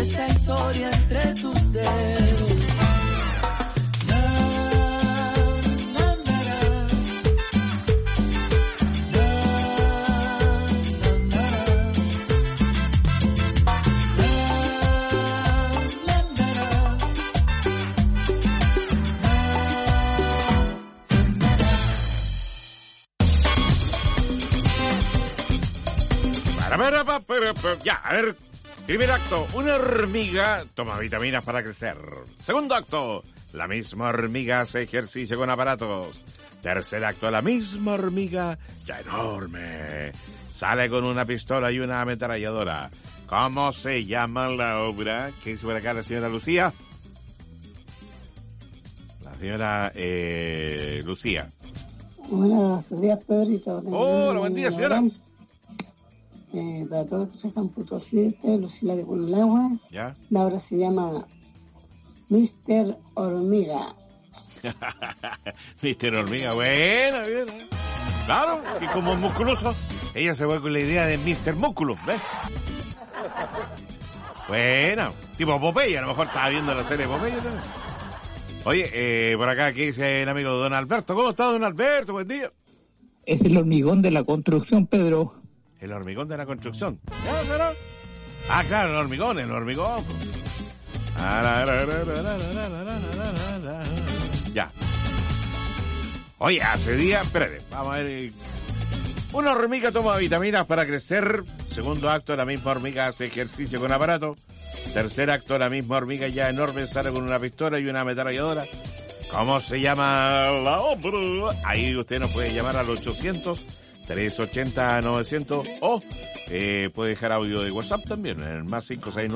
esta historia entre tus dedos. Ya, a ver, primer acto, una hormiga toma vitaminas para crecer. Segundo acto, la misma hormiga hace ejercicio con aparatos. Tercer acto, la misma hormiga, ya enorme, sale con una pistola y una ametralladora. ¿Cómo se llama la obra? ¿Qué dice por acá la señora Lucía? La señora Lucía. Buenos días, Pedrito. Hola, buen día, señora. Para todos los que están Potosí, Lucila de Punlagua. ¿Ya? La obra se llama Mr. Hormiga. Mr. Hormiga, buena, bien. Claro, que como musculoso, ella se va con la idea de Mr. Músculo, ¿ves? Bueno, tipo Popeye, a lo mejor estaba viendo la serie Popeye también. Oye, por acá, ¿qué dice el amigo Don Alberto? ¿Cómo está, Don Alberto? Buen día. Es el hormigón de la construcción, Pedro. El hormigón de la construcción. Ah, claro, el hormigón. Ya. Oye, hace día, espérate, vamos a ver. Una hormiga toma vitaminas para crecer. Segundo acto, la misma hormiga hace ejercicio con aparato. Tercer acto, la misma hormiga ya enorme sale con una pistola y una ametralladora. ¿Cómo se llama la obra? Ahí usted nos puede llamar al 800-380-900 o puede dejar audio de WhatsApp también en el más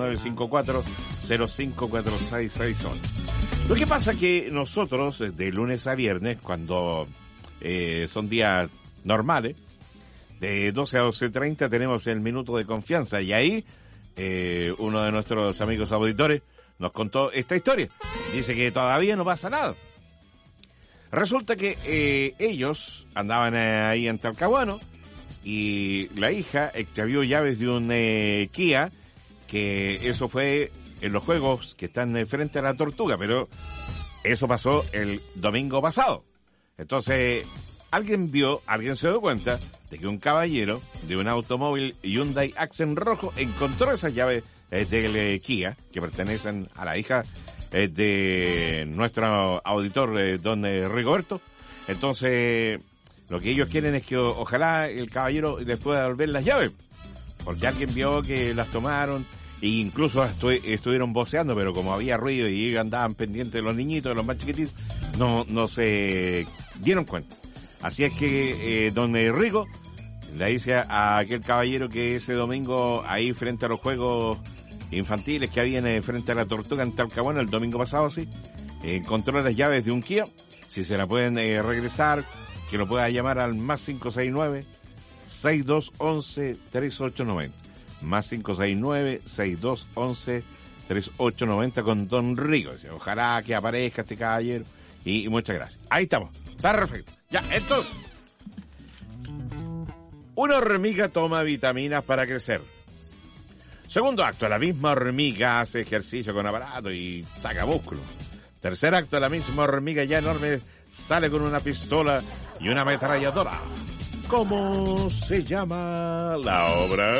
569-54054668. Lo que pasa es que nosotros de lunes a viernes, cuando son días normales, de 12 a 12:30 tenemos el minuto de confianza y ahí uno de nuestros amigos auditores nos contó esta historia. Dice que todavía no pasa nada. Resulta que ellos andaban ahí en Talcahuano y la hija extravió llaves de un Kia, que eso fue en los juegos que están frente a la Tortuga, pero eso pasó el domingo pasado. Entonces, alguien se dio cuenta de que un caballero de un automóvil Hyundai Accent rojo encontró esas llaves del Kia, que pertenecen a la hija de nuestro auditor, don Rigoberto. Entonces, lo que ellos quieren es que ojalá el caballero les pueda devolver las llaves, porque alguien vio que las tomaron e incluso estuvieron voceando, pero como había ruido y ellos andaban pendientes de los niñitos, de los más chiquititos, no se dieron cuenta. Así es que don Rigo le dice a aquel caballero que ese domingo ahí frente a los juegos infantiles que habían frente a la Tortuga en Talcahuano el domingo pasado, sí, encontró las llaves de un Kia. Si se la pueden regresar, que lo pueda llamar al más 569-6211-3890. Más 569-6211-3890 con don Rigo. Ojalá que aparezca este caballero y muchas gracias. Ahí estamos, está perfecto. Ya, entonces, una hormiga toma vitaminas para crecer. Segundo acto, la misma hormiga hace ejercicio con aparato y saca músculo. Tercer acto, la misma hormiga ya enorme sale con una pistola y una ametralladora. ¿Cómo se llama la obra?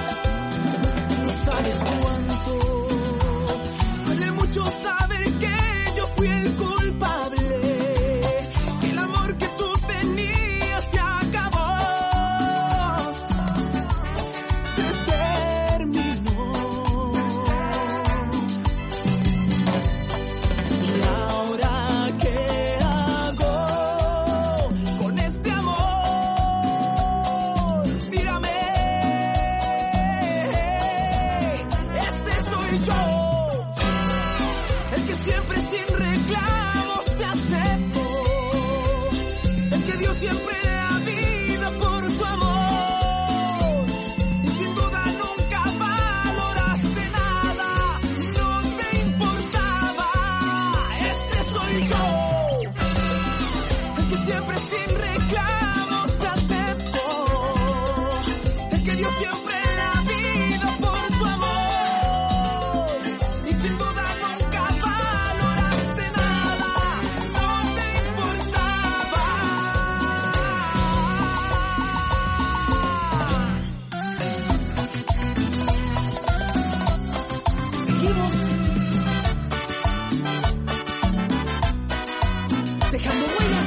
Mucho saber que que siempre sin reclamos te acepto, el que dio siempre la vida por tu amor, y sin duda nunca valoraste nada, no te importaba. Seguimos dejando huellas.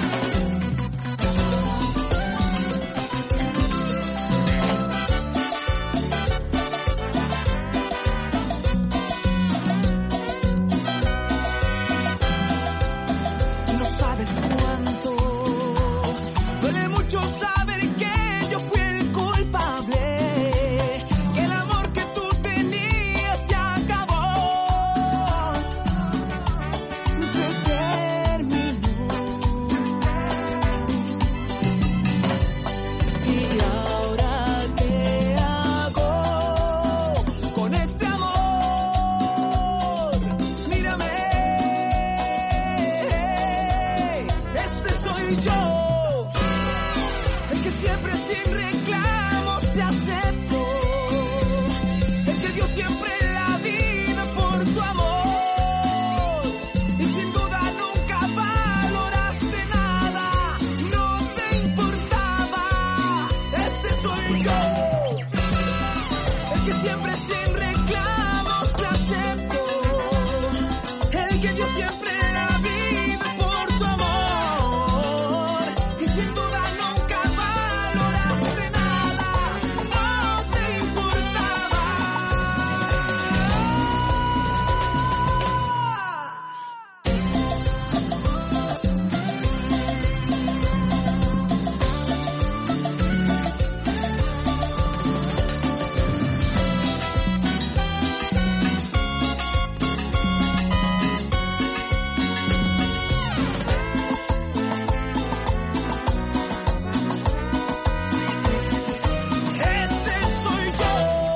No sabes cuánto duele mucho saber que yo fui el culpable, que el amor que tú tenías se acabó, se terminó. Y ahora qué hago con este amor, mírame, este soy yo, el que siempre sin reclamos te acepto, el que dio siempre la vida por tu amor, y sin duda nunca valoraste nada, no te importaba, este soy yo, el que siempre sin reclamos te acepto, el que dio siempre la vida por tu amor, y sin duda nunca valoraste nada, no te importaba. Este soy yo.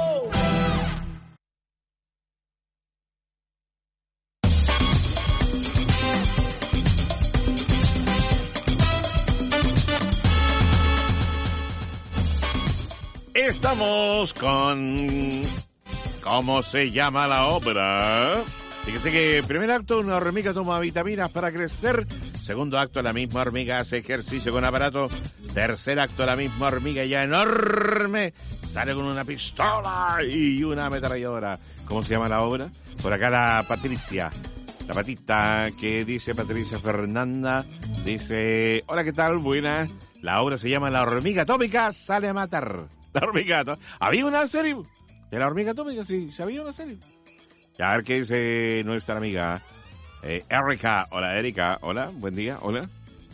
Estamos con... ¿Cómo se llama la obra? Fíjese que primer acto, una hormiga toma vitaminas para crecer. Segundo acto, la misma hormiga hace ejercicio con aparato. Tercer acto, la misma hormiga ya enorme sale con una pistola y una ametralladora. ¿Cómo se llama la obra? Por acá la Patricia. La patita que dice Patricia Fernanda. Dice, hola, ¿qué tal? Buenas. La obra se llama La hormiga atómica sale a matar. La hormiga atómica. ¿Había una serie de la hormiga atómica? Sí, había una serie. A ver qué dice nuestra amiga Erika. Hola, Erika. Hola, buen día. Hola.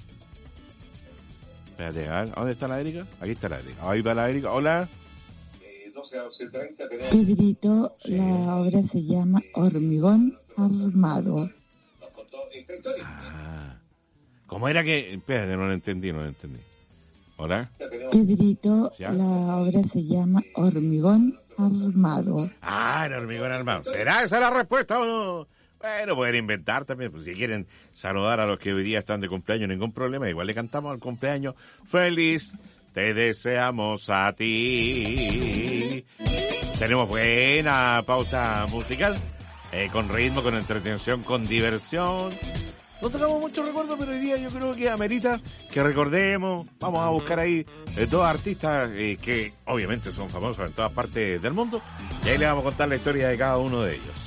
Espérate, a ver, ¿dónde está la Erika? Aquí está la Erika. Ahí va la Erika. Hola. 12 a 12:30 tenemos... Pedrito, Sí. la obra se llama Hormigón Armado. Nos contó esta historia. ¿Cómo era que...? Espérate, no lo entendí. Hola. Pedrito, ¿Ya? la obra se llama Hormigón Armado. El hormigón armado. ¿Será esa la respuesta o no? Bueno, pueden inventar también. Pues si quieren saludar a los que hoy día están de cumpleaños, ningún problema. Igual le cantamos al cumpleaños. Feliz te deseamos a ti. Tenemos buena pauta musical. Con ritmo, con entretención, con diversión. No tenemos mucho recuerdo, pero hoy día yo creo que amerita que recordemos. Vamos a buscar ahí dos artistas que obviamente son famosos en todas partes del mundo. Y ahí les vamos a contar la historia de cada uno de ellos.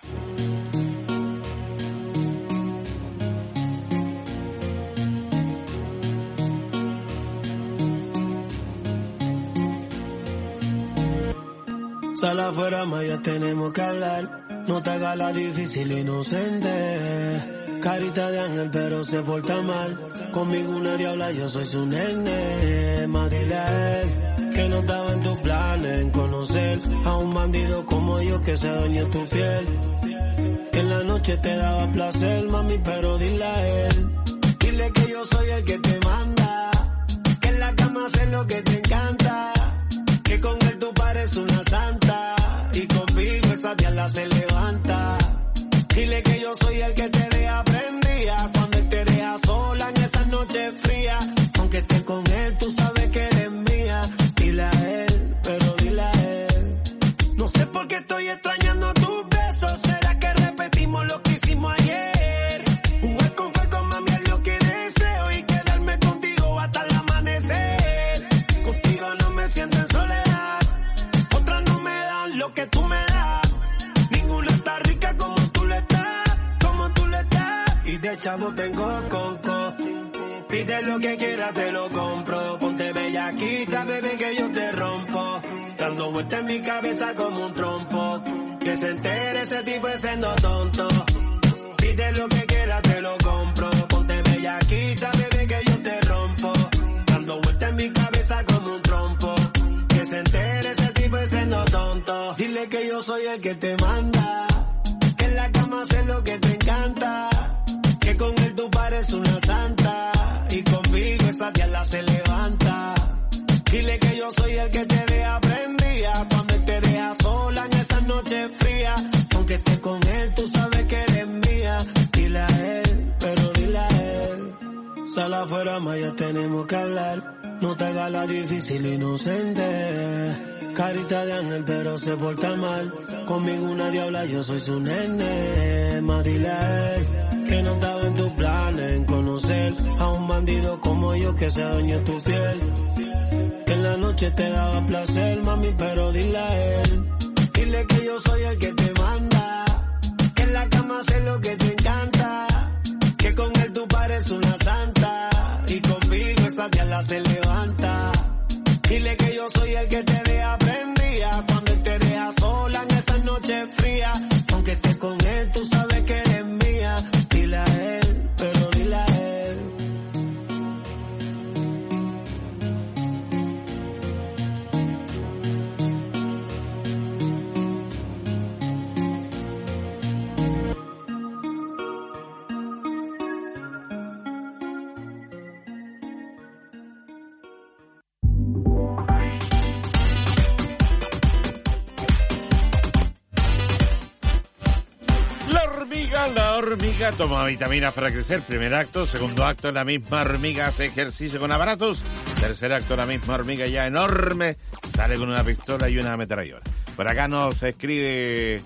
Sal afuera, más ya tenemos que hablar. No te hagas la difícil, inocente. Carita de ángel, pero se porta mal. Conmigo una diabla, yo soy su nene. Más dile a él que no estaba en tus planes en conocer a un bandido como yo que se dueñe tu piel. Que en la noche te daba placer, mami, pero dile a él. Dile que yo soy el que te manda. Que en la cama haces lo que te encanta. Que con él tú pareces una santa. Y conmigo esa diabla se levanta. Dile que yo soy el que te deja prendida cuando él te deja sola en esas noches frías. chavo tengo coco. Pide lo que quieras, te lo compro. Ponte bellaquita, bebé, que yo te rompo. Dando vueltas en mi cabeza como un trompo. Que se entere ese tipo es siendo tonto. Pide lo que quieras, te lo compro. Ponte bellaquita, bebé, que yo te rompo. Dando vueltas en mi cabeza como un trompo. Que se entere ese tipo es siendo tonto. Dile que yo soy el que te manda. Que en la cama sé lo que te encanta. Que con él tú pareces una santa. Y conmigo esa diabla se levanta. Dile que yo soy el que te deja prendida. Cuando él te deja sola en esas noches frías. Aunque estés con él, tú sabes que eres mía. Dile a él, pero dile a él. Sal afuera, más ya tenemos que hablar. No te hagas la difícil inocente. Carita de ángel, pero se porta mal. Conmigo una diabla, yo soy su nene. Más dile a él que no estaba en tus planes en conocer a un bandido como yo que se dañó tu piel. Que en la noche te daba placer, mami, pero dile a él. Dile que yo soy el que te manda. Que en la cama sé lo que te encanta. Que con él tú pareces una santa. Y conmigo esa diabla se levanta. Dile que yo soy el que te deja prendida. Cuando él te deja sola en esas noches frías. Aunque estés con él, tú sabes que eres mía. Dile a él, pero dile a él. La hormiga toma vitaminas para crecer. Primer acto, segundo acto, la misma hormiga hace ejercicio con aparatos. Tercer acto, la misma hormiga ya enorme sale con una pistola y una ametralladora. Por acá nos escribe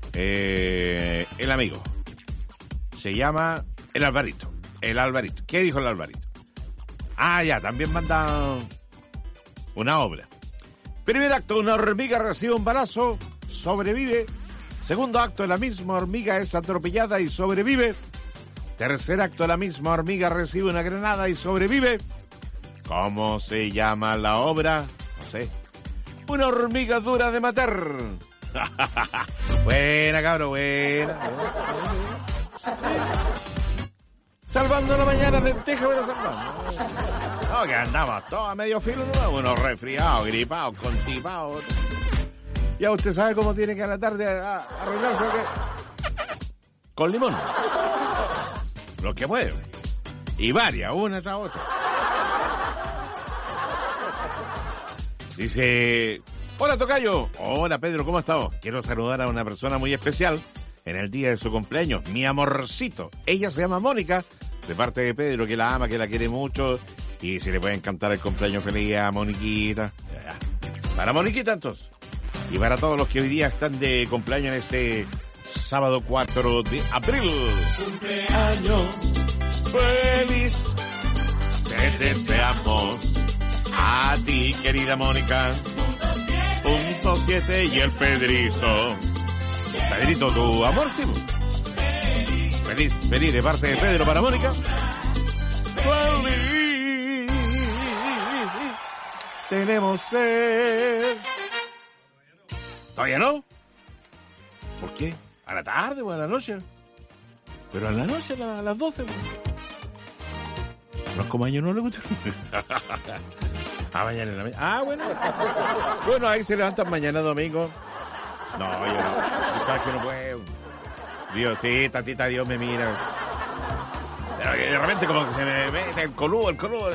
el amigo. Se llama el Alvarito. El Alvarito. ¿Qué dijo el Alvarito? Ah, ya, también manda una obra. Primer acto, una hormiga recibe un balazo, sobrevive. Segundo acto, la misma hormiga es atropellada y sobrevive. Tercer acto, la misma hormiga recibe una granada y sobrevive. ¿Cómo se llama la obra? No sé. Una hormiga dura de matar. Buena, cabrón, buena. Salvando la mañana, lenteja, pero salvando. No, que andamos todos a medio filo, ¿no? Unos resfriados, gripados, constipados. Ya usted sabe cómo tiene que a la tarde arreglarse, ¿o qué? Con limón. Lo que puede. Y varias, una tras otra. Dice, hola tocayo. Hola Pedro, ¿cómo estás? Quiero saludar a una persona muy especial en el día de su cumpleaños, mi amorcito. Ella se llama Mónica, de parte de Pedro, que la ama, que la quiere mucho. Y si le pueden cantar el cumpleaños feliz a Moniquita. Para Moniquita entonces. Y para todos los que hoy día están de cumpleaños en este sábado 4 de abril. Cumpleaños feliz. Te deseamos a ti, querida Mónica. Punto 7 y el Pedrito. Pedrito, tu amor, sí. Feliz, feliz de parte de Pedro para Mónica. Feliz. Tenemos sed. ¿Todavía no? ¿Por qué? ¿A la tarde o a la noche? Pero a la noche, a las 12. ¿Los comaños no le gustan? Mañana en la mañana. Ah, bueno. Bueno, ahí se levantan mañana domingo. No, yo no. ¿Sabes que no puedo? Dios, sí, tantita Dios me mira. Pero de repente como que se me mete el coludo.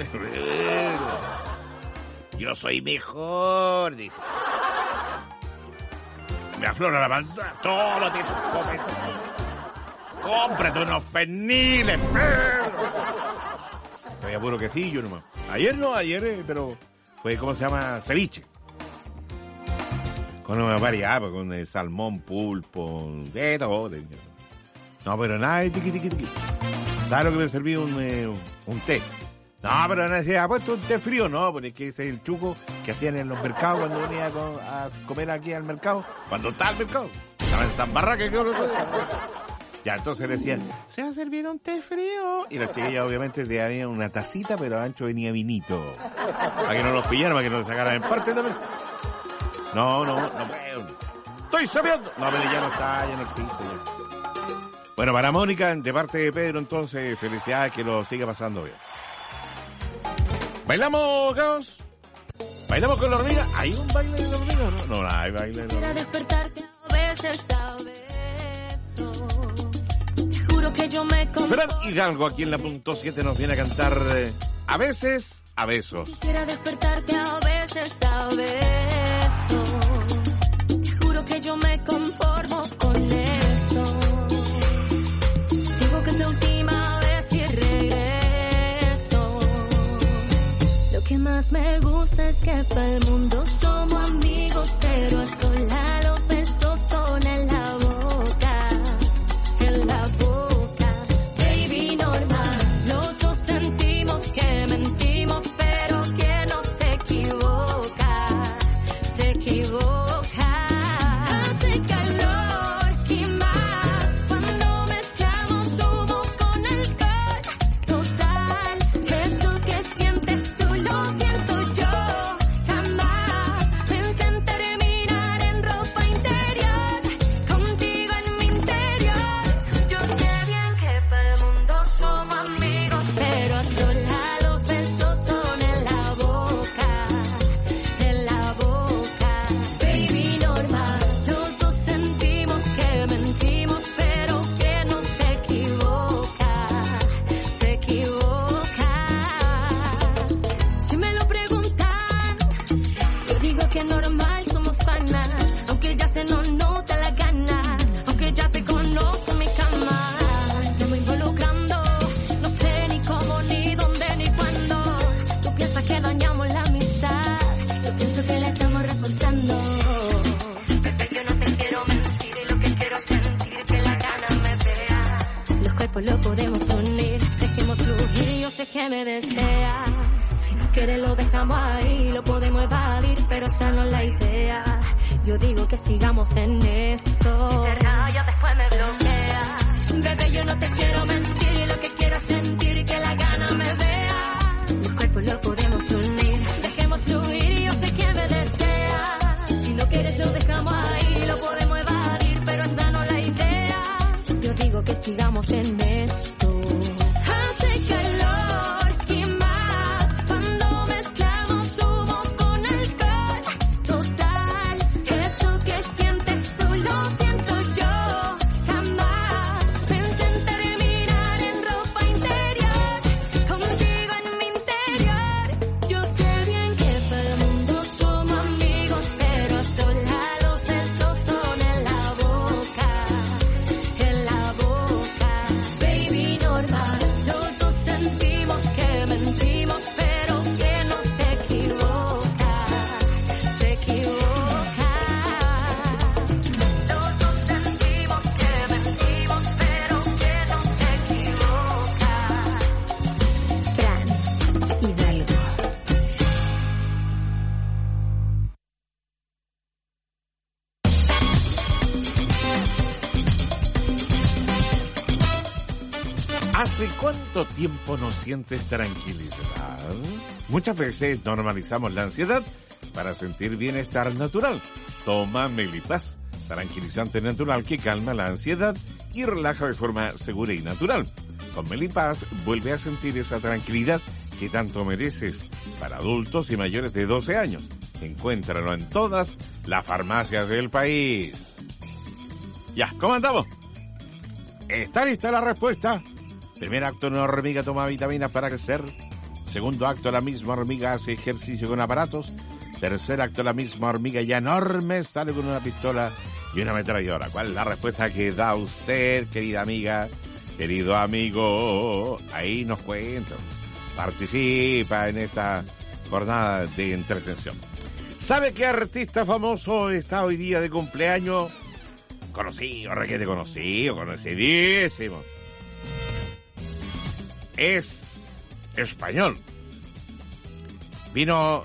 Yo soy mejor, dice. Me aflora la banda, todo tipo. Cómprate unos perniles, perro. Estoy a puro quesillo nomás. Ayer, pero fue, ¿cómo se llama? Ceviche. Con una variedad, con el salmón, pulpo, de todo. No, pero nada de tiqui. ¿Sabes lo que me serví? Un té. No, pero no decía, ¿ha puesto un té frío? No, porque es que ese es el chuco que hacían en los mercados cuando venía a comer aquí al mercado. Cuando estaba el mercado. Estaba en San Barraca, Ya, entonces decían, se va a servir un té frío. Y la chiquilla obviamente le daban una tacita, pero ancho venía vinito. Para que no los pillaran, para que no se sacaran en parte también. No, estoy sabiendo. No, pero ya no está, ya no existe. Ya. Bueno, para Mónica, de parte de Pedro, entonces, felicidades, que lo siga pasando bien. ¿Bailamos, Caos? ¿Bailamos con la hormiga? ¿Hay un baile de la hormiga? No, hay baile de la hormiga. Despertarte a veces a beso. Te juro que yo me Fran Hidalgo aquí en la punto 7 nos viene a cantar a veces a besos. Quisiera despertarte a veces a beso. Te juro que yo me conformo con eso. Digo que es la última vez y regreso. Lo que más me gusta es que para el mundo somos amigos, pero a solas los besos son en la boca, en la boca. Baby, normal, los dos sentimos que mentimos, pero que no se equivoca, se equivoca. Hace calor y más cuando mezclamos humo con alcohol. Total, eso que sientes tú lo siento yo. Jamás pensé en terminar en ropa interior, contigo en mi interior. Yo sé bien que para el mundo somos amigos, pero a solas los besos son en la boca, en la boca. Baby, normal, los dos sentimos que mentimos, pero que no se equivoca, se equivoca. Si me lo preguntan, yo digo que normal, somos panas, aunque ya se nos nota la gana, aunque ya te conozco en mi cama. Me voy involucrando, no sé ni cómo, ni dónde, ni cuándo. Tú piensas que dañamos la amistad, yo pienso que la estamos reforzando. Bebé, yo no te quiero mentir, y lo que quiero es sentir que la gana me vea. Los cuerpos los podemos unir, dejemos fluir, yo sé que me deseas. Si no quieres lo dejamos ahí, lo podemos evadir, pero esa no es la idea. Yo digo que sigamos en esto. Si te rayas después me bloquea. Bebé, yo no te quiero mentir, y lo que quiero es sentir que la gana me vea. Los cuerpos los podemos unir, dejemos fluir, yo sé que me deseas. Si no quieres lo dejamos ahí, lo podemos evadir, pero esa no es la idea. Yo digo que sigamos en esto. Hace calor y más cuando mezclamos humo con alcohol. Total, eso que sientes tú lo siento yo. Jamás pensé en terminar en ropa interior, contigo en mi interior. Yo sé bien que para el mundo somos amigos, pero a solas los besos son en la boca, en la boca. Baby, normal, los dos sentimos que mentimos, pero que no se equivoca, se equivoca. Los dos sentimos que mentimos, pero que no se equivoca. Fran Hidalgo. ¿Hace cuánto tiempo no sientes tranquilidad? Muchas veces normalizamos la ansiedad para sentir bienestar natural. Toma Melipaz, tranquilizante natural que calma la ansiedad y relaja de forma segura y natural. Con Melipaz vuelve a sentir esa tranquilidad que tanto mereces para adultos y mayores de 12 años. Encuéntralo en todas las farmacias del país. Ya, ¿cómo andamos? ¿Está lista la respuesta? Primer acto, una hormiga toma vitaminas para crecer. Segundo acto, la misma hormiga hace ejercicio con aparatos. Tercer acto, la misma hormiga ya enorme sale con una pistola y una ametralladora. ¿Cuál es la respuesta que da usted, querida amiga, querido amigo? Ahí nos cuenta. Participa en esta jornada de entretención. ¿Sabe qué artista famoso está hoy día de cumpleaños? Conocido, requete conocido, conocidísimo. Es español. Vino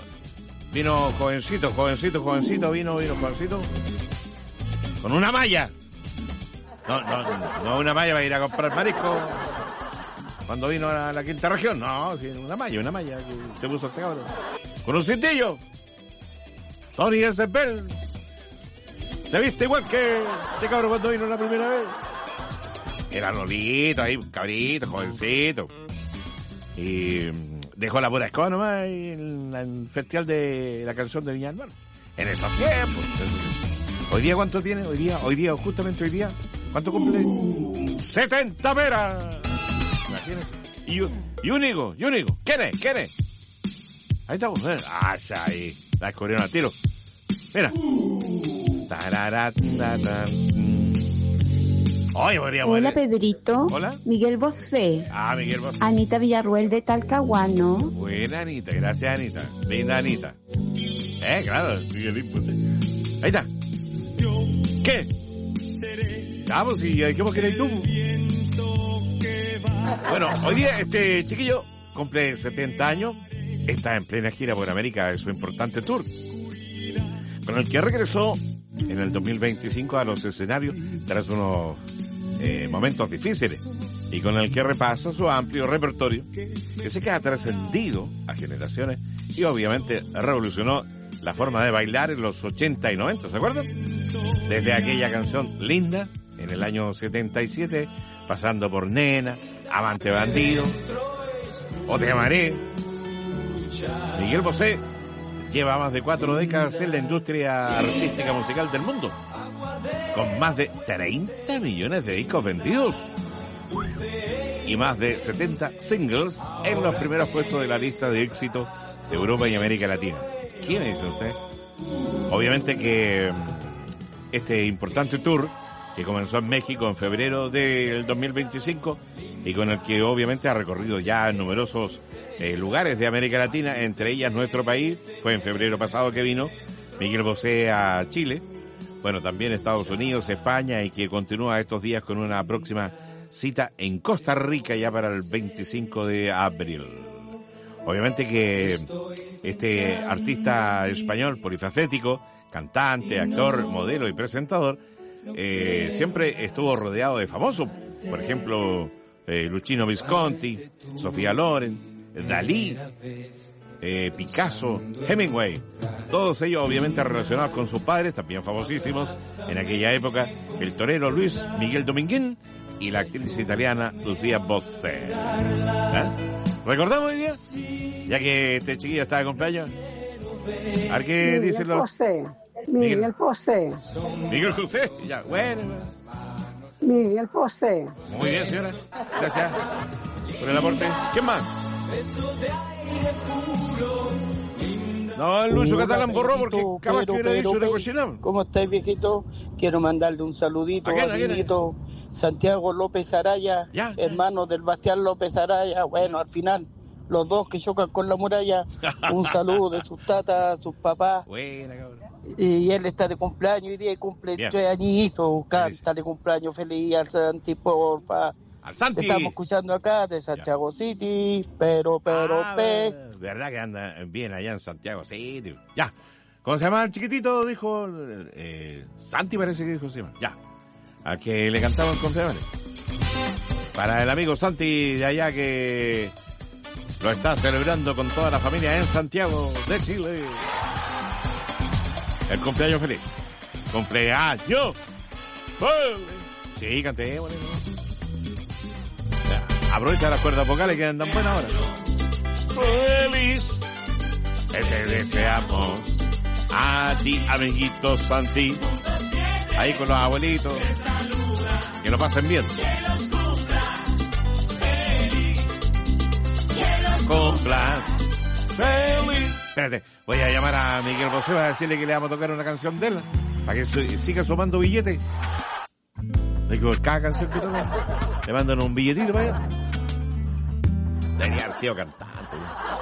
jovencito, vino jovencito. Con una malla. No una malla va a ir a comprar marisco cuando vino a la quinta región. No, sí, una malla que se puso este cabrón. Con un cintillo. Tony Esbel se viste igual que este cabrón cuando vino la primera vez. Era Lolito ahí, cabrito, jovencito. Y dejó la pura escoba nomás en el festival de la canción de Viña del Mar. En esos tiempos. Hoy día, ¿cuánto tiene? Hoy día, justamente hoy día, ¿cuánto cumple? 70 peras. Imagínense. Y único. ¿Quién es? Ahí estamos. Ahí. La descubrieron al tiro. Mira. Hola, Pedrito. Hola. Miguel Bosé. Miguel Bosé. Anita Villarruel de Talcahuano. Buena, Anita. Gracias, Anita. Linda, Anita. Claro. Miguelín Bosé. Ahí está. ¿Qué? Vamos, y ¿qué vos queréis tú? Bueno, hoy día este chiquillo cumple 70 años. Está en plena gira por América de su importante tour, con el que regresó en el 2025 a los escenarios tras unos momentos difíciles, y con el que repasa su amplio repertorio que se queda trascendido a generaciones y obviamente revolucionó la forma de bailar en los 80 y 90, ¿se acuerdan? Desde aquella canción Linda en el año 77, pasando por Nena, Amante Bandido, O Te Amaré. Miguel Bosé lleva más de 4 décadas en la industria artística musical del mundo, con más de 30 millones de discos vendidos y más de 70 singles en los primeros puestos de la lista de éxito de Europa y América Latina. ¿Quién es usted? Obviamente que este importante tour, que comenzó en México en febrero del 2025 y con el que obviamente ha recorrido ya numerosos lugares de América Latina, entre ellas nuestro país, fue en febrero pasado que vino Miguel Bosé a Chile, bueno, también Estados Unidos, España, y que continúa estos días con una próxima cita en Costa Rica ya para el 25 de abril. Obviamente que este artista español polifacético, cantante, actor, modelo y presentador, siempre estuvo rodeado de famosos. Por ejemplo, Luchino Visconti, Sofía Loren, Dalí, Picasso, Hemingway. Todos ellos obviamente relacionados con sus padres, también famosísimos en aquella época, el torero Luis Miguel Dominguín y la actriz italiana Lucia Bosé. ¿Recordamos hoy día? Ya que este chiquillo está de cumpleaños. A ver qué dicen los... Miguel Bosé. Miguel José, ya, bueno. Miguel Bosé. Muy bien, señora. Gracias por el aporte. ¿Quién más? No, el Lucho Catalán borró porque capaz que hubiera dicho una cochinada. ¿Cómo estáis, viejito? Quiero mandarle un saludito a mi nieto Santiago López Araya, hermano del Bastián López Araya. Bueno, al final, los dos que chocan con la muralla. Un saludo de sus tatas, sus papás. Buena, cabrón. Y él está de cumpleaños hoy día, cumple 3 añitos. Cántale cumpleaños feliz al Santi, porfa. Al Santi. Te estamos escuchando acá de Santiago City, pero. Verdad que anda bien allá en Santiago City. Ya. ¿Cómo se llama el chiquitito? Dijo Santi, parece que dijo se llama. Ya. Al que le cantamos con cumpleaños. Para el amigo Santi de allá que lo está celebrando con toda la familia en Santiago de Chile. El cumpleaños feliz. ¡Cumpleaños! Sí, canté, bueno. Aprovecha las cuerdas vocales que andan buenas ahora. Feliz. Te deseamos a ti, amiguito Santi. Ahí con los abuelitos. Que lo pasen bien. Cumplas. Feliz. Espérate, voy a llamar a Miguel Bosé a decirle que le vamos a tocar una canción de él para que siga sumando billetes. Digo, cada canción que toca le mandan un billetito para allá. Debería haber sido cantante.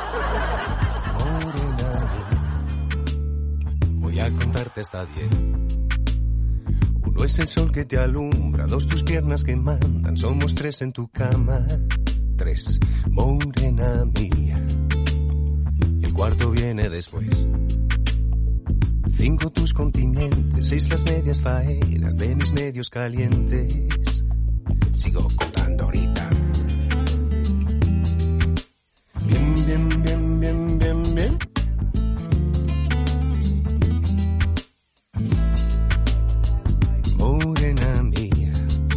Voy a contarte hasta 10. 1 es el sol que te alumbra, 2 tus piernas que mandan, somos 3 en tu cama. 3, morena mía. El cuarto viene después. 5 tus continentes, 6 las medias faenas de mis medios calientes. Sigo contando ahorita. Bien, bien, bien, bien, bien, bien. Morena mía,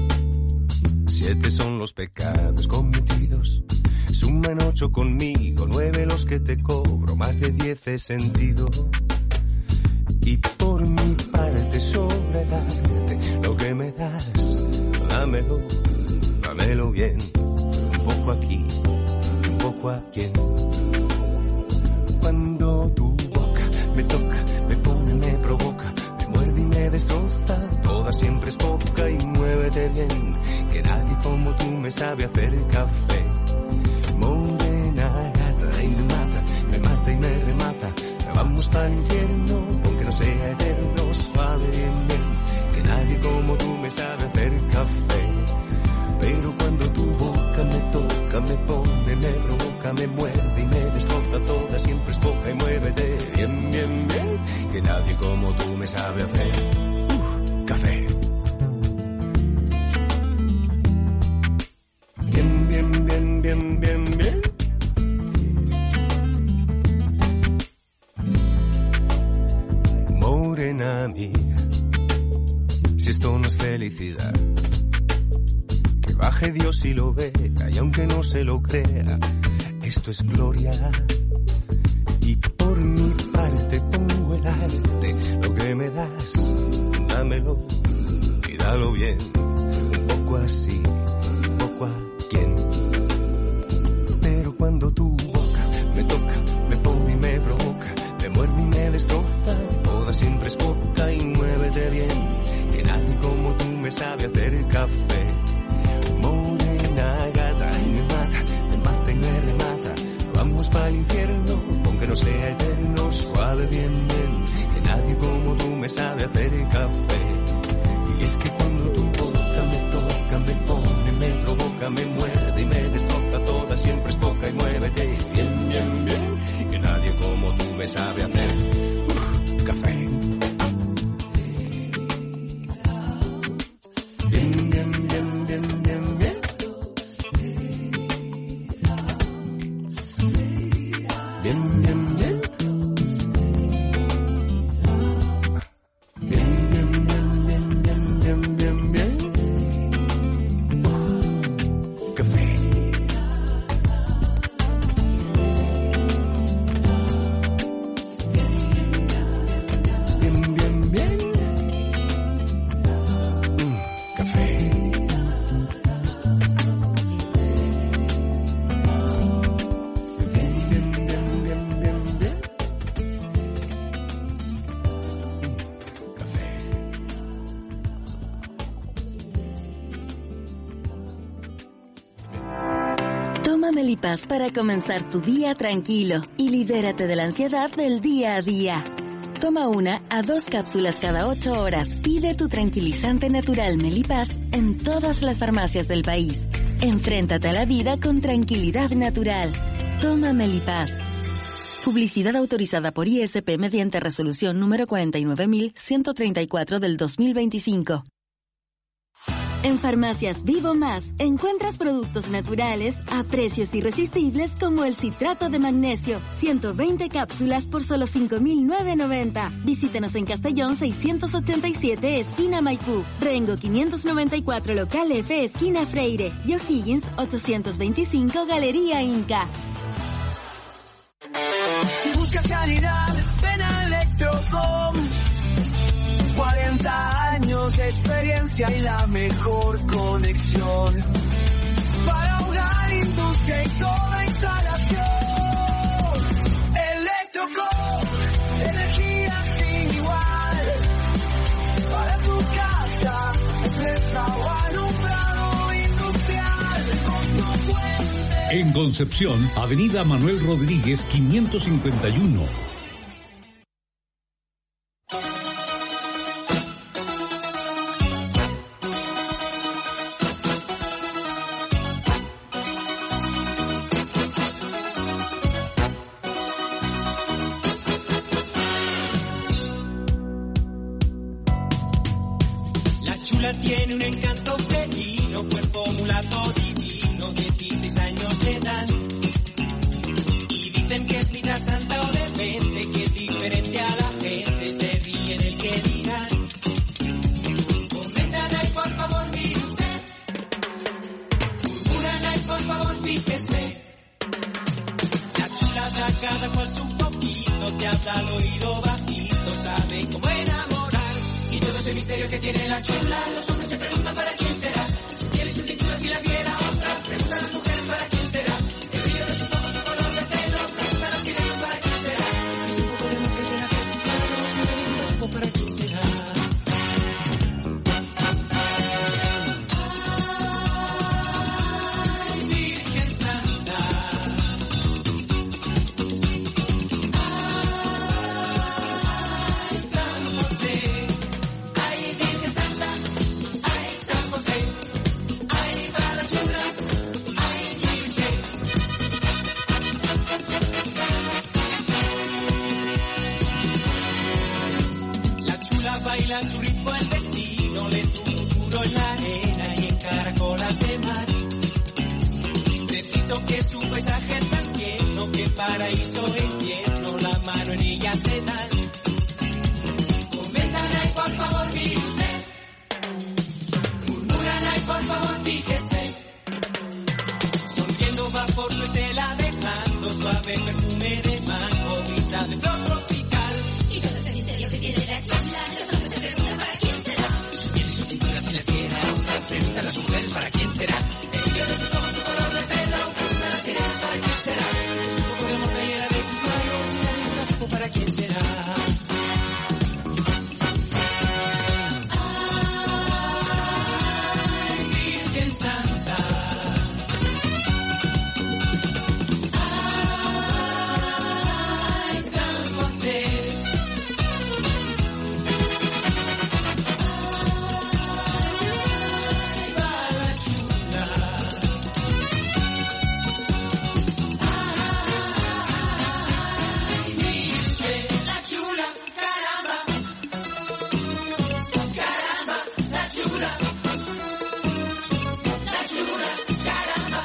7 son los pecados cometidos. Suman 8 conmigo, 9 los que te cobro, más de 10 he sentido. Y por mi parte sobra darte lo que me das, dámelo bien, un poco aquí, un poco aquí. Cuando tu boca me toca, me pone, me provoca, me muerde y me destroza, toda siempre es poca y muévete bien, que nadie como tú me sabe hacer café. Morena gata y me mata y me remata, vamos pa'l infierno, aunque no sea eterno, suave bien, bien, que nadie como tú me sabe hacer café. Pero cuando tu boca me toca, me pone, me provoca, me muerde y me destroza, toda siempre es poca y muévete bien, bien, bien, que nadie como tú me sabe hacer café. Bien, bien, bien, bien, bien, bien. Morena mía, si esto no es felicidad, que baje Dios y lo vea, y aunque no se lo crea, esto es gloria. Y por mi parte pongo el arte, lo que me das, dámelo y dalo bien, un poco así, un poco a quien. Pero cuando tu boca me toca, me pone y me provoca, me muerde y me destroza, toda siempre es poca y muévete bien, que nadie como tú me sabe hacer café. Morena gata y me mata y me remata, vamos pa'l infierno, aunque no sea eterno, suave bien, bien, que nadie como tú me sabe hacer café. Y es que cuando tu boca me toca, me pone, me provoca, me muerde y me destroza, toda siempre es poca y muévete bien, bien, bien, que nadie como tú me sabe hacer café. Bien, bien, bien, bien, bien, bien. Bien, bien, bien. Bien, bien, bien, bien, bien, bien, bien, bien. Café. Bien, bien, bien. Café. Toma Melipaz para comenzar tu día tranquilo y libérate de la ansiedad del día a día. Toma 1 a 2 cápsulas cada 8 horas. Pide tu tranquilizante natural Melipaz en todas las farmacias del país. Enfréntate a la vida con tranquilidad natural. Toma Melipaz. Publicidad autorizada por ISP mediante resolución número 49134 del 2025. En Farmacias Vivo Más encuentras productos naturales a precios irresistibles como el citrato de magnesio, 120 cápsulas por solo 5.990. Visítenos en Castellón 687, esquina Maipú, Rengo 594, local F, esquina Freire, y O'Higgins 825, Galería Inca. Si buscas calidad, ven a Electrocom. 40 años de experiencia y la mejor conexión para hogar, industria y toda instalación. Electrocom, energía sin igual para tu casa, empresa o alumbrado industrial. Con tu fuente. En Concepción, Avenida Manuel Rodríguez 551. chula tiene un encanto felino, cuerpo mulato divino, 16 años de edad. Y dicen que es mitad santa o demente, que es diferente a la gente, se ríe del que dirán. Comentan ahí, por favor, mire usted. Murmuran ahí, por favor, fíjese. La chula da cada cual su poquito, te habla al oído bajito, sabe cómo enamorar. Y todo ese misterio que tiene la chula, los hombres se preguntan para quién será. Si tiene su título, si la diera otra, preguntan las mujeres para quién será. El brillo de sus ojos, su color de pelo, preguntan las sirenas para quién será. Y si un poco de mujer que sus manos, y un poco para quién será. Ay, Virgen Santa. Ay, San José. Ay, Virgen Santa. Ay, San José. Ay, va la chula. Ay, Virgen. La chula baila su ritmo el destino, le tuvo futuro en la arena y en caracolas de mar. Preciso que su paisaje es tan tierno, que paraíso e infierno, la mano en ella se da. Comentan ahí, por favor, mire usted. Murmuran ahí, por favor, fíjese. Sonriendo va por su estela dejando suave perfume de mango, brisa de flor tropical. Y todo ese misterio que tiene la chula, los hombres se preguntan para quién será. Si tiene su cintura, si las tiene otra, preguntan las mujeres para quién será. El brillo de sus ojos, su color de pelo, preguntan las sirenas para quién será. Un poco de mortellera de sus manos, y la lengua supo para quién será. Ay, Virgen Santa. Ay, San José. Ay, va la chula. Ay, Virgen, la chula, caramba. Caramba, la chula. La chula, caramba.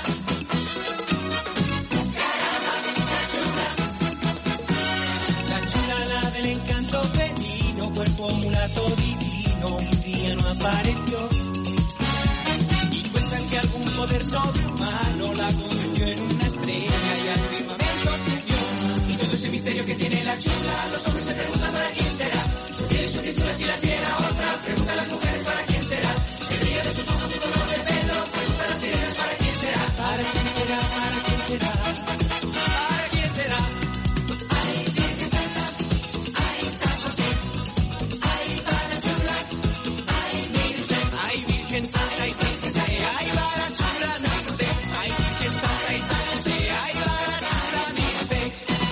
Caramba, la chula. La chula, la del encanto femenino, cuerpo mulato divino, un día no apareció. Y cuentan que algún poder sobrehumano la convirtió en una estrella y al firmamento subió. Y todo ese misterio que tiene la chula, los hombres se preguntan para quién será. Si tiene su título, si la diera otra, preguntan las mujeres para quién será. El brillo de sus ojos, su color de pelo, preguntan las sirenas para quién será. Para quién será, para quién será. ¿Para quién será? Ay, Virgen Santa. Ay, San José. Ay, va la chula. Ay, Virgen. Ay, Virgen Santa y San José. Ay, va la chula, mire usted. Ay, Virgen Santa y San José. Ay, va la chula, mire usted.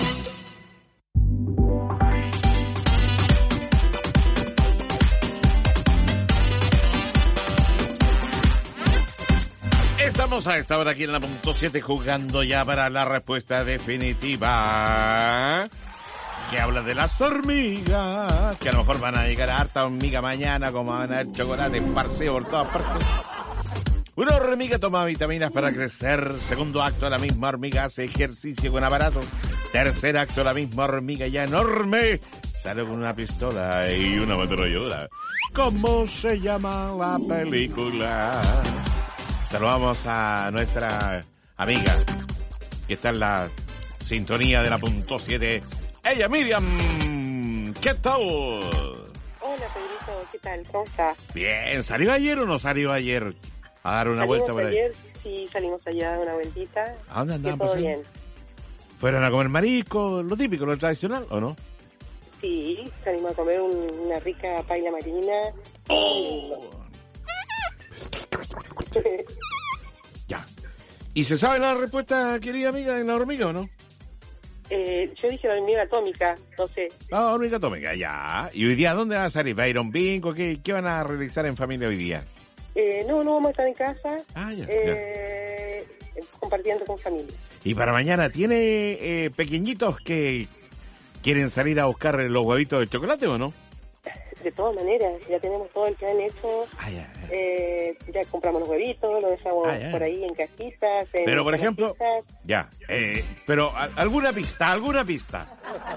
Estamos a esta hora aquí en la punto 7 jugando ya para la respuesta definitiva, que habla de las hormigas, que a lo mejor van a llegar a harta hormiga mañana, como van a haber chocolate, parceo por todas partes. Una hormiga toma vitaminas para crecer. Segundo acto, la misma hormiga hace ejercicio con aparato. Tercer acto, la misma hormiga ya enorme sale con una pistola y una metralladora. ¿Cómo se llama la película? Saludamos a nuestra amiga que está en la sintonía de la punto 7. Ella, Miriam. ¿Qué tal? Hola, Pedrito. ¿Qué tal? ¿Cómo estás? Bien. ¿Salió ayer o no salió ayer a dar una vuelta por ahí? Ayer, sí, salimos allá a dar una vueltita. ¿A dónde andaban todo pasando? bien. ¿Fueron a comer marisco, lo típico, lo tradicional, o no? Sí, salimos a comer una rica paella marina. ¡Oh! Ya. ¿Y se sabe la respuesta, querida amiga, en la hormiga o no? Yo dije la hormiga atómica, no sé. Ah, hormiga atómica, ya. ¿Y hoy día dónde va a salir? ¿Va a ir a un bingo? ¿Qué van a realizar en familia hoy día? No vamos a estar en casa. Ya. Compartiendo con familia. ¿Y para mañana tiene pequeñitos que quieren salir a buscar los huevitos de chocolate o no? De todas maneras, ya tenemos todo el plan hecho. Ya compramos los huevitos, lo dejamos por ahí en cajitas. Pero, por ejemplo, cajitas. Pero ¿alguna pista? ¿Una pista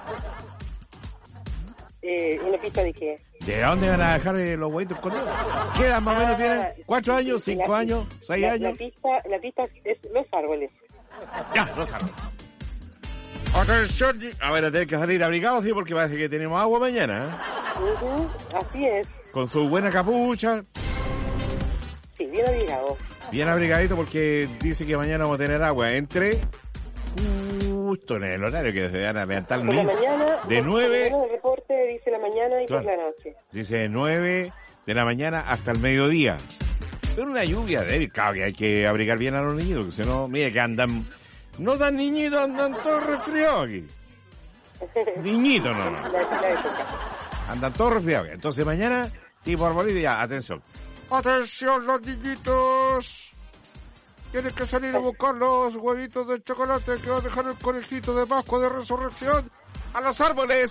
de qué? ¿De dónde van a dejar los huevitos con ellos? ¿Qué edad más o menos tienen? ¿4 años, 5 años, 6 años? La pista es los árboles. Ya, los árboles. Atención, a ver, tenés que salir abrigados, sí, porque parece que tenemos agua mañana. Así es. Con su buena capucha. Sí, bien abrigado. Bien abrigadito porque dice que mañana vamos a tener agua entre... Justo en el horario que se van a levantar por la mañana, de 9... El reporte dice la mañana y claro, por la noche. Dice 9 de la mañana hasta el mediodía. Pero una lluvia débil, claro que hay que abrigar bien a los niños, porque si no, mire que andan... No dan niñitos, andan todos resfriados aquí. Niñitos no. Andan todos resfriados. Entonces mañana, tipo arbolito, ya, atención. Atención los niñitos. Tienen que salir a buscar los huevitos de chocolate que va a dejar el conejito de Pascua de Resurrección a los árboles.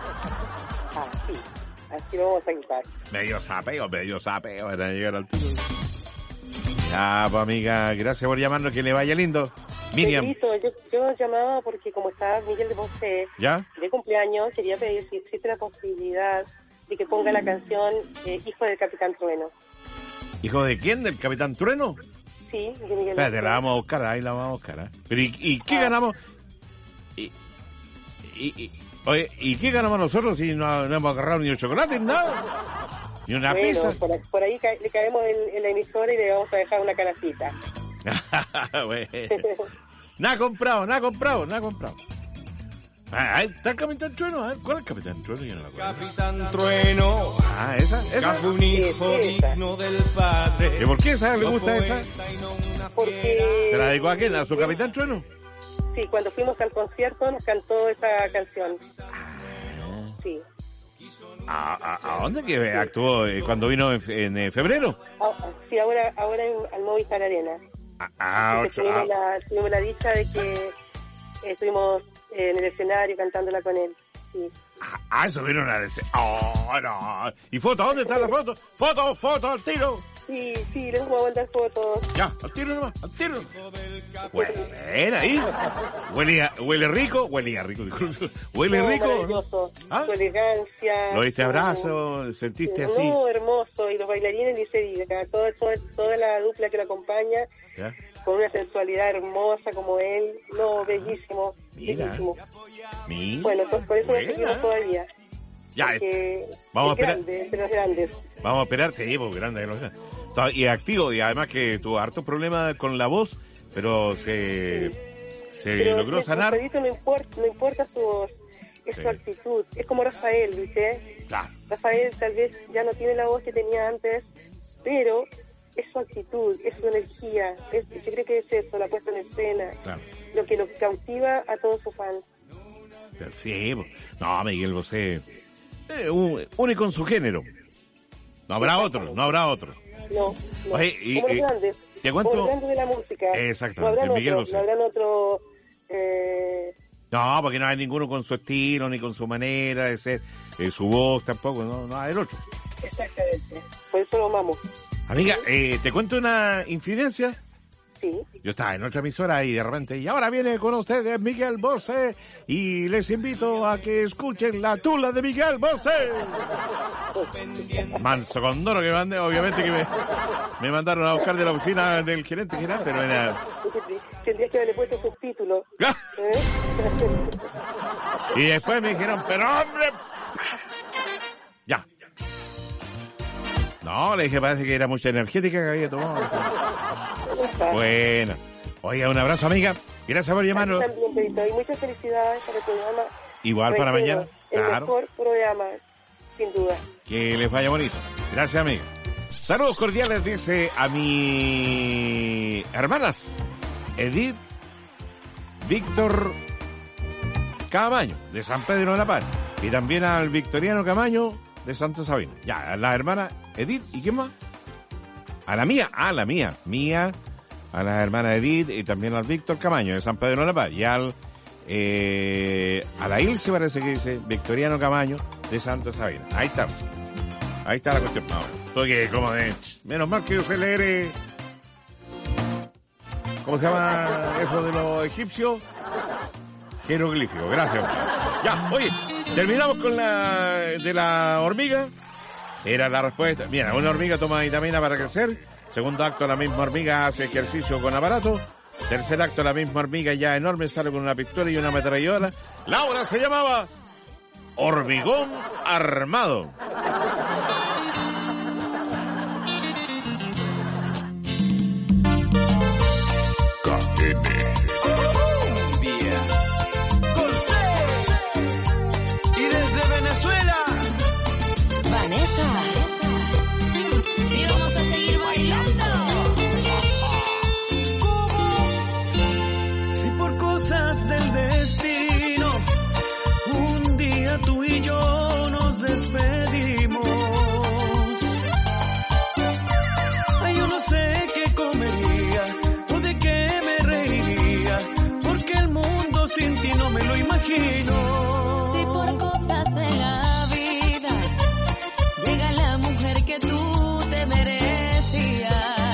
Así lo vamos a quitar. Medio sapeo, van a llegar al tiro. Ya, pues amiga, gracias por llamarnos, que le vaya lindo. Miriam. Yo llamaba porque como está Miguel de Bosé de cumpleaños, quería pedir si existe la posibilidad de que ponga la canción Hijo del Capitán Trueno. ¿Hijo de quién? ¿Del Capitán Trueno? Sí, de Miguel. Espérate, la vamos a buscar, ahí la vamos a buscar. Pero ¿y qué ganamos? Oye, ¿y qué ganamos nosotros si no hemos agarrado ni un chocolate, nada? Ni una pizza. Por ahí le caemos en la emisora y le vamos a dejar una canastita. Bueno. Nada comprado. Ahí está el Capitán Trueno. ¿Cuál es el Capitán Trueno? Yo no la acuerdo. Capitán Trueno. Esa. Fue un hijo digno del padre. ¿Y por qué esa le gusta esa? Porque... ¿Se la dedicó a quién? ¿A su Capitán Trueno? Sí, cuando fuimos al concierto nos cantó esa canción. Sí. ¿A dónde que actuó cuando vino en febrero? Sí, ahora al Movistar Arena. Tuvimos la dicha de que estuvimos en el escenario cantándola con él. Sí. Eso vino una vez. No. ¿Y foto? ¿Dónde está la foto? Foto, al tiro. Sí, les vamos a mandar fotos. Ya, al tiro nomás, al tiro. Bueno, ahí. Huele rico, disculpe. Huele rico. Maravilloso. Su elegancia. ¿Lo diste abrazo? ¿Sentiste así? No, hermoso. Y los bailarines, dice, toda la dupla que lo acompaña, ¿ya? Con una sensualidad hermosa como él. No, bellísimo. Bellísimo. Bueno, por eso me seguimos todavía. Ya, vamos a esperar. Grande, los grandes. Vamos a esperar, sí, pues grande de los grandes. Y activo, y además que tuvo hartos problemas con la voz, pero se logró sanar. No importa su voz, es su actitud. Es como Rafael, ¿viste? Claro. Rafael tal vez ya no tiene la voz que tenía antes, pero es su actitud, es su energía. Yo creo que es eso, la puesta en escena. Claro. Lo que cautiva a todos sus fans. Sí, no, Miguel Bosé, único en su género. No habrá otro. No. Oye, como los grandes. ¿Te cuento? Como los grandes de la música. Exactamente, no Miguel Bosé. No habrán otro... No, porque no hay ninguno con su estilo, ni con su manera de ser, su voz tampoco, no hay el otro. Exactamente, por eso lo amamos. Amiga, ¿te cuento una infidencia? Sí. Yo estaba en otra emisora y de repente, y ahora viene con ustedes Miguel Bosé, y les invito a que escuchen la tula de Miguel Bosé. Manso condoro que mandé, obviamente que me mandaron a buscar de la oficina del gerente general, pero era... Tendrías que haberle puesto subtítulos. Y después me dijeron, pero hombre... Ya. No, le dije, parece que era mucha energética que había tomado. Bueno. Oiga, un abrazo, amiga. Gracias por llamarnos. También, Pedrito, y muchas felicidades para el programa. Igual para mañana. El mejor programa, sin duda. Que les vaya bonito. Gracias, amiga. Saludos cordiales, dice a mis hermanas Edith, Víctor Camaño, de San Pedro de la Paz. Y también al Victoriano Camaño, de Santa Sabina. Ya, a la hermana Edith, ¿y quién más? A la mía, a la hermana Edith y también al Víctor Camaño de San Pedro de la Paz. Y a la Ilse parece que dice Victoriano Camaño de Santa Sabina. Ahí está. Ahí está la cuestión. No, porque como de... Menos mal que yo sé leer... ¿Cómo se llama eso de los egipcios? Jeroglífico, gracias. Ya, oye, terminamos con la de la hormiga. Era la respuesta. Mira, una hormiga toma vitamina para crecer. Segundo acto, la misma hormiga hace ejercicio con aparato. Tercer acto, la misma hormiga ya enorme sale con una pistola y una ametralladora. La obra se llamaba Hormigón Armado. Y desde Venezuela, Vanessa. Y vamos a seguir bailando. si por cosas del destino, un día tú y yo nos despedimos. Ay, yo no sé qué comería o de qué me reiría, porque el mundo sin ti no me lo imagino. Si por cosas de la vida llega la mujer que tú te merecías,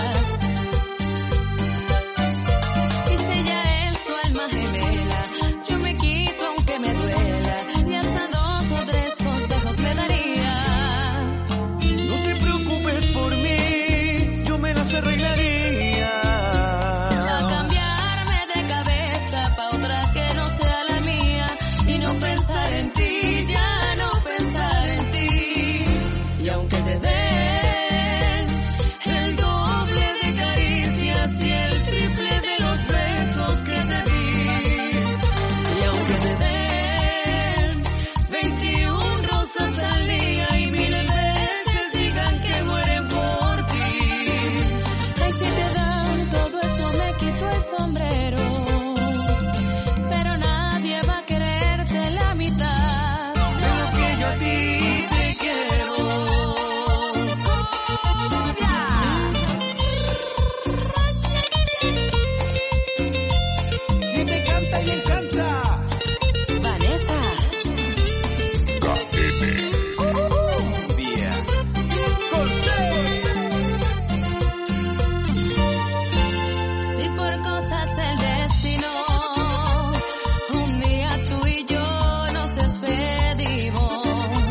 y si ella es tu alma gemela, yo me quito aunque me duela, y hasta 2 o 3 consejos le daría. No te preocupes por mí, yo me las arreglaría. A cambiarme de cabeza pa' otra que no sea la mía, y no pensar en ti, ya no pensar en ti. Y aunque te den el doble de caricias y el triple de los besos que te di, y aunque te den 21 rosas al día y 1000 veces digan que mueren por ti, ay, si te dan todo eso me quito el sombrero, pero nadie va a quererte la mitad de lo que yo a ti te quiero. Y te canta y encanta. Vanessa. Si por cosas del destino un día tú y yo nos despedimos,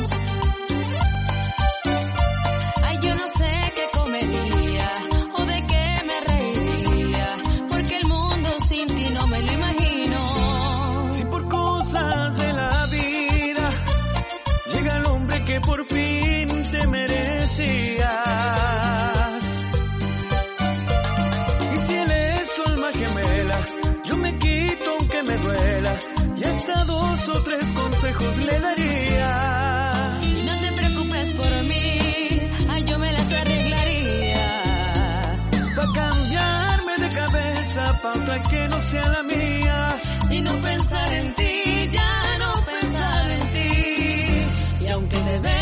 ay, yo no sé qué comería o de qué me reiría, porque el mundo sin ti no me lo imagino. Si por cosas de la vida llega el hombre que por fin te merecías, y si él es tu alma gemela, yo me quito aunque me duela, y hasta 2 o 3 consejos le daría. No te preocupes por mí, ay, yo me las arreglaría. Pa' cambiarme de cabeza pa' otra que no sea la mía, Y no pensar en ti, ya no pensar en ti. Y aunque te den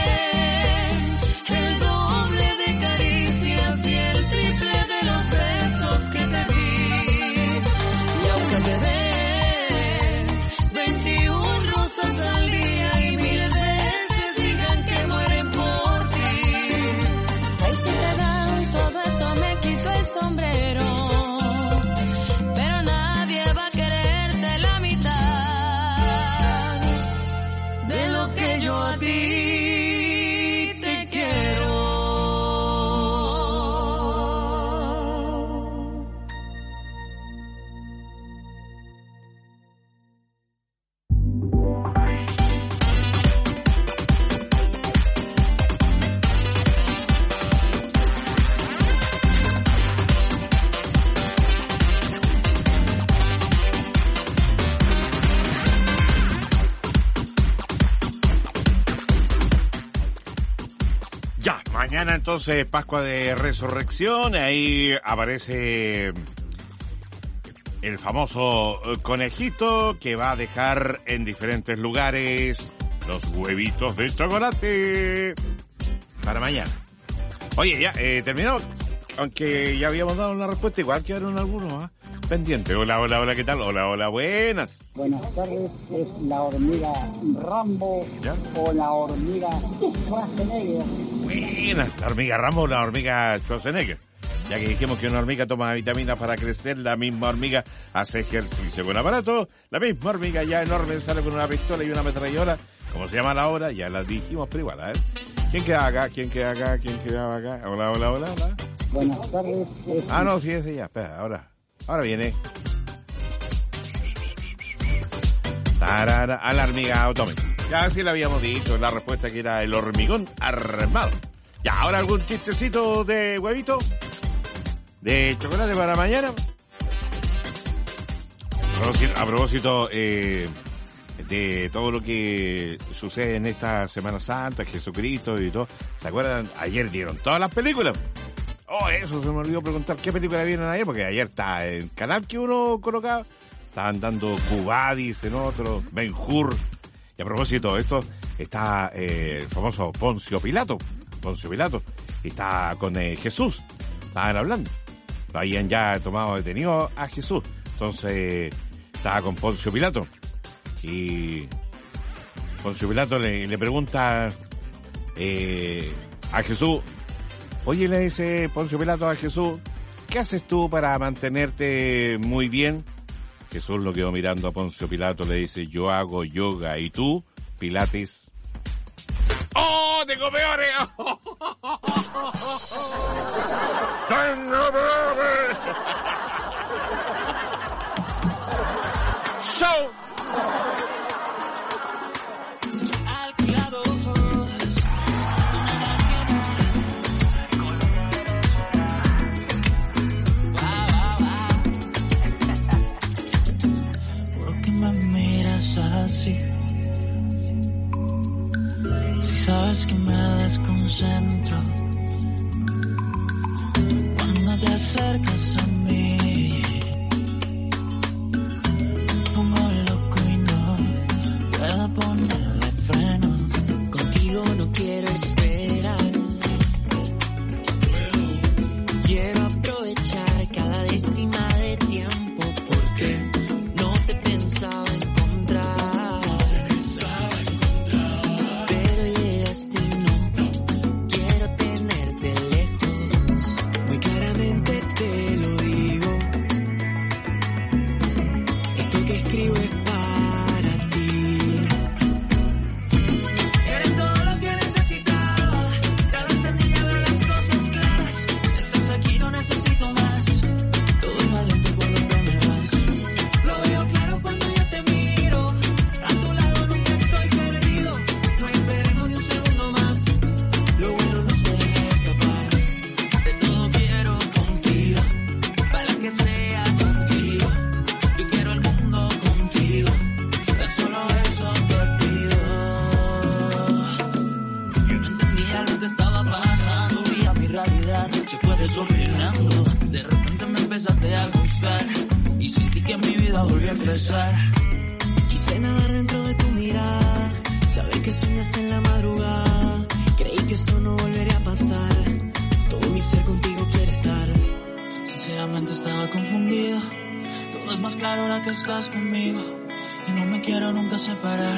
el doble de caricias y el triple de los besos que te di, y aunque te den 21 rosas al día y 1000 veces digan que mueren por ti, ay, si te dan todo eso me quito el sombrero, pero nadie va a quererte la mitad de lo que yo a ti te quiero. Ya, mañana entonces Pascua de Resurrección, ahí aparece el famoso conejito que va a dejar en diferentes lugares los huevitos de chocolate para mañana. Oye, ya, terminó, aunque ya habíamos dado una respuesta, igual quedaron algunos, ¿ah? pendiente. Hola, hola, hola, ¿qué tal? Hola, hola, buenas. Buenas tardes, ¿es la hormiga Rambo o la hormiga Schwarzenegger? Buenas, la hormiga Rambo o la hormiga Schwarzenegger. Ya que dijimos que una hormiga toma vitaminas para crecer, la misma hormiga hace ejercicio con aparato, la misma hormiga ya enorme sale con una pistola y una ametralladora. ¿Cómo se llama la hora? Ya la dijimos, pero igual, a ver. ¿Quién queda acá? ¿Quién queda acá? ¿Quién quedaba acá? Hola, hola, hola, hola. Buenas tardes. No, sí, ese ya. Espera, ahora viene. Tarara, a la hormiga autómica. Ya sí le habíamos dicho la respuesta que era el hormigón armado. Ya, ahora algún chistecito de huevito, de chocolate para mañana. A propósito de todo lo que sucede en esta Semana Santa, Jesucristo y todo. ¿Se acuerdan? Ayer dieron todas las películas. Oh, eso se me olvidó preguntar qué película vieron ayer, porque ayer está el canal que uno colocaba. Estaban dando Cubadis en otro, Ben-Hur. Y a propósito de esto, está el famoso Poncio Pilato. Y está con Jesús. Estaban hablando. Habían ya tomado detenido a Jesús. Entonces, estaba con Poncio Pilato. Y Poncio Pilato le pregunta a Jesús. Oye, le dice Poncio Pilato a Jesús, ¿qué haces tú para mantenerte muy bien? Jesús lo quedó mirando a Poncio Pilato, le dice, yo hago yoga, ¿y tú? Pilates. ¡Oh, tengo peores! ¡Tengo peores! ¡Show! Así, si sabes que me desconcentro cuando te acercas a mí, me pongo loco y no puedo ponerle freno. Contigo no quiero esperar, quiero aprovechar cada décima de tiempo porque no te pensaba en quise nadar dentro de tu mirada, saber que sueñas en la madrugada, creí que eso no volvería a pasar, todo mi ser contigo quiere estar, sinceramente estaba confundido, todo es más claro ahora que estás conmigo, y no me quiero nunca separar.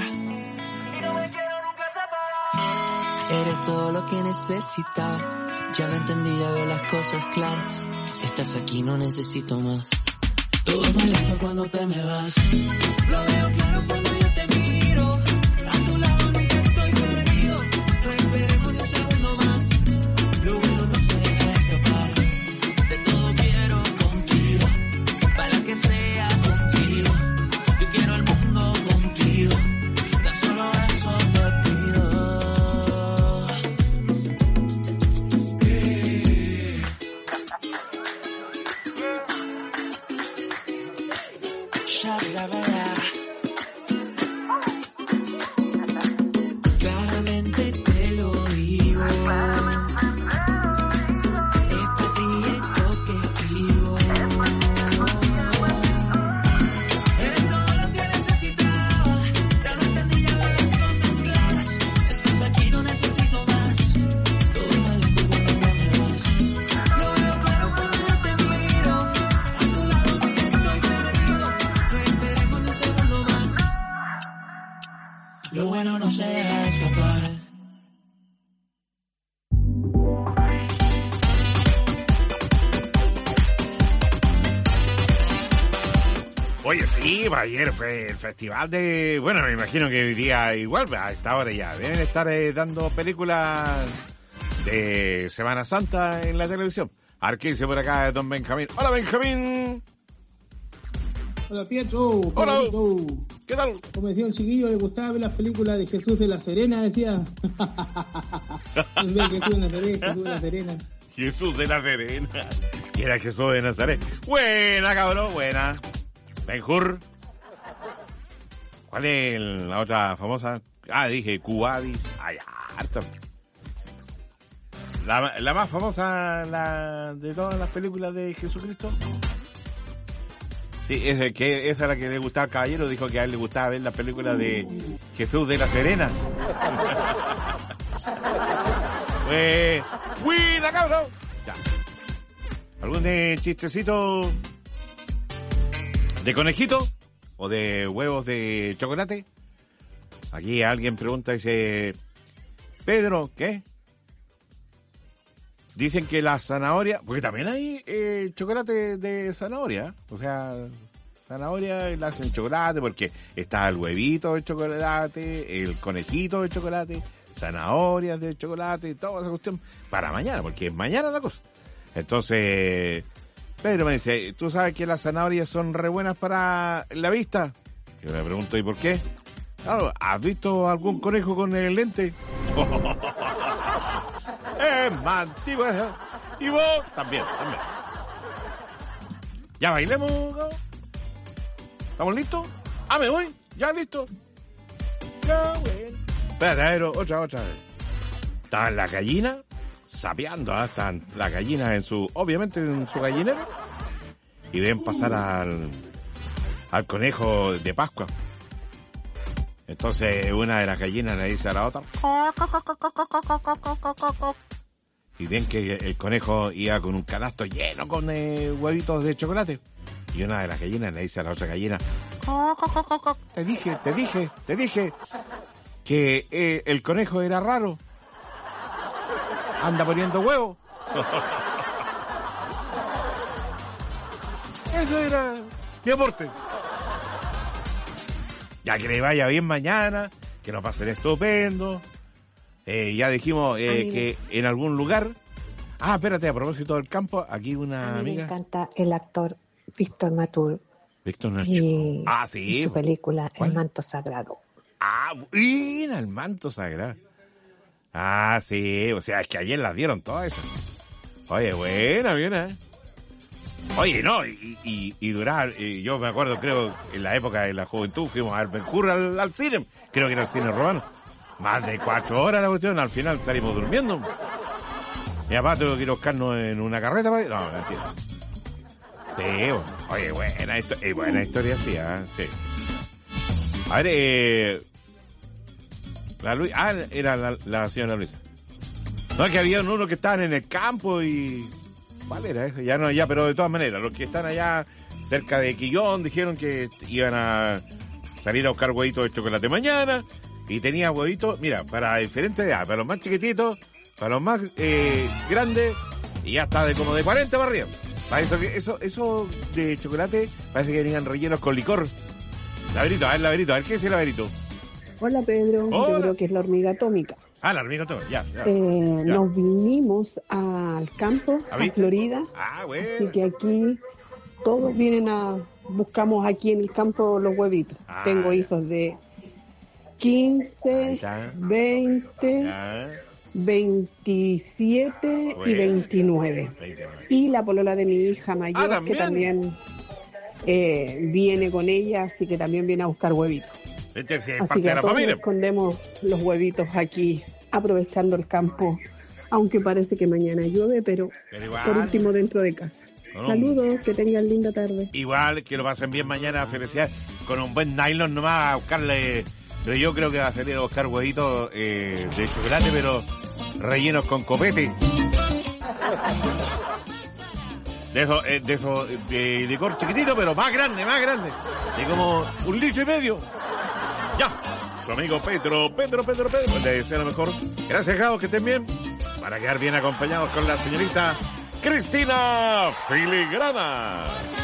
Eres todo lo que necesitaba, ya lo entendí, ya veo las cosas claras, estás aquí, no necesito más. Todo es más lento cuando te me vas. Lo veo claro cuando yo te miro. A tu lado nunca estoy perdido. No esperemos ni un segundo más. Lo bueno no se deja escapar. De todo quiero contigo. Para que sea contigo. Yo quiero el mundo contigo. Tan solo eso te pido. Lo bueno no se deja escapar. Oye, sí, ayer fue el festival de... Bueno, me imagino que hoy día igual, a esta hora ya deben estar dando películas de Semana Santa en la televisión. Arquense por acá, don Benjamín. ¡Hola, Benjamín! Hola, Pietro. Hola. ¿Qué tal? Como decía un chiquillo, le gustaba ver las películas de Jesús de la Serena, decía. Jesús de Nazaret, Jesús de la Serena. Jesús de la Serena. Y era Jesús de Nazaret. Buena, cabrón, buena. Benjur. ¿Cuál es la otra famosa? Ah, dije Cubadis. Ay, harta. La más famosa de todas las películas de Jesucristo. Sí, esa es la que le gustaba al caballero. Dijo que a él le gustaba ver las películas de Jesús de la Serena. ¡Buena, cabrón! Ya. ¿Algún chistecito de conejito o de huevos de chocolate? Aquí alguien pregunta, dice, Pedro, ¿qué? Dicen que la zanahoria, porque también hay chocolate de zanahoria, o sea, zanahoria la hacen chocolate porque está el huevito de chocolate, el conejito de chocolate, zanahorias de chocolate, toda esa cuestión para mañana, porque es mañana la cosa. Entonces, Pedro me dice, ¿tú sabes que las zanahorias son re buenas para la vista? Yo le pregunto, ¿y por qué? Claro, ¿has visto algún conejo con el lente? Es más antiguo eso. Y vos también. ¿Ya bailemos? ¿Estamos listos? Ah, me voy. Ya listo. Ya, bueno. Espérate, a ver, otra vez. Estaban las gallinas sapeando, están las gallinas obviamente en su gallinero. Y ven pasar al conejo de Pascua. Entonces una de las gallinas le dice a la otra. Y ven que el conejo iba con un canasto lleno con huevitos de chocolate. Y una de las gallinas le dice a la otra gallina. Te dije que el conejo era raro. Anda poniendo huevos. Eso era mi aporte. Ya que le vaya bien mañana, que nos pasen estupendo. Ya dijimos que en algún lugar... Ah, espérate, a propósito del campo, aquí una amiga... Me encanta el actor Víctor Matur. Víctor Nacho. Sí. Y su película, ¿cuál? El Manto Sagrado. Ah, buena, El Manto Sagrado. Ah, sí, o sea, es que ayer las dieron todas esas. Oye, buena, bien, Oye, no, y durar, yo me acuerdo, creo, en la época de la juventud, fuimos a ver Ben-Hur al cine, creo que era el cine romano. Más de 4 horas la cuestión, al final salimos durmiendo. Mi papá tuvo que ir a buscarnos en una carreta para ir. No, mentira. Sí, oye, buena historia, sí, sí. A ver, la Luisa, era la señora Luisa. No, es que había uno que estaban en el campo y... ¿Cuál era eso? Ya no, ya, pero de todas maneras, los que están allá cerca de Quillón dijeron que iban a salir a buscar huevitos de chocolate mañana y tenía huevitos, mira, para diferentes edades, para los más chiquititos, para los más grandes y ya está de como de 40 para arriba. Para eso de chocolate parece que venían rellenos con licor. Laberito, a ver, ¿qué es el laberito? Hola, Pedro. Hola. Yo creo que es la hormiga atómica. Ah, la hormiga atómica, ya. Nos vinimos al campo, a Florida. Ah, bueno. Así que aquí todos vienen buscamos aquí en el campo los huevitos. Tengo hijos de 15, 20, 27 y 29. Y la polola de mi hija mayor, que también viene con ella, así que también viene a buscar huevitos. Así que todos escondemos los huevitos aquí, aprovechando el campo, aunque parece que mañana llueve, pero igual, por último dentro de casa. Saludos, que tengan linda tarde. Igual, que lo pasen bien mañana, felicidades, con un buen nylon nomás a buscarle, pero yo creo que va a salir a buscar huevitos de chocolate, pero rellenos con copete. De eso, de licor chiquitito, pero más grande, de como 1,5 litros. Ya, su amigo Pedro. Le deseo lo mejor. Gracias, Gao, que estén bien. Para quedar bien acompañados con la señorita Cristina Filigrana.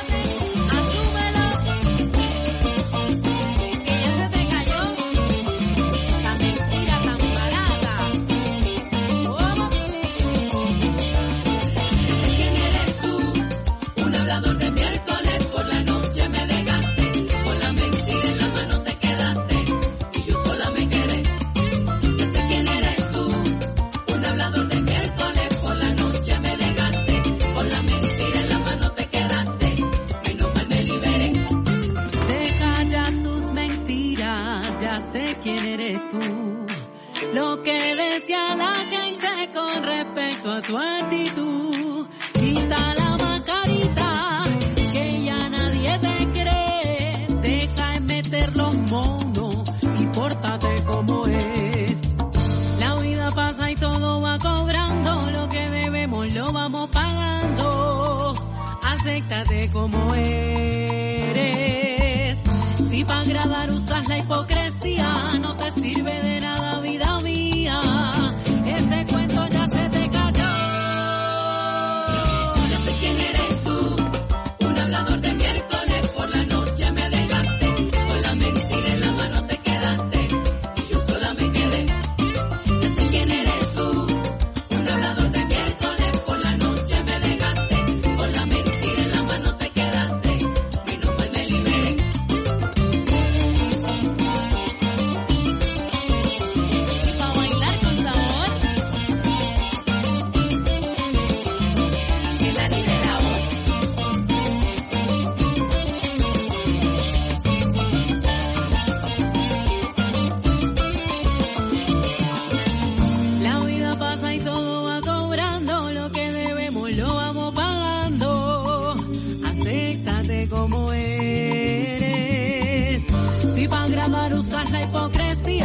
¿Quién eres tú? Lo que decía la gente con respecto a tu actitud. Quita la mascarita, que ya nadie te cree. Deja de meter los monos y pórtate como es. La vida pasa y todo va cobrando. Lo que debemos lo vamos pagando. Acéptate como eres. Si para agradar usas la hipocresía, no te sirve de nada, vida mía. Ese cuento ya se te cayó. No sé quién eres tú, un hablador de miércoles por la noche me dejaste. Con la mentira en la mano te quedaste y yo sola me quedé. No sé quién eres tú, un hablador de miércoles por la noche me dejaste. Con la mentira en la mano te quedaste, menos mal me liberé. Como eres, si para agradar usas la hipocresía.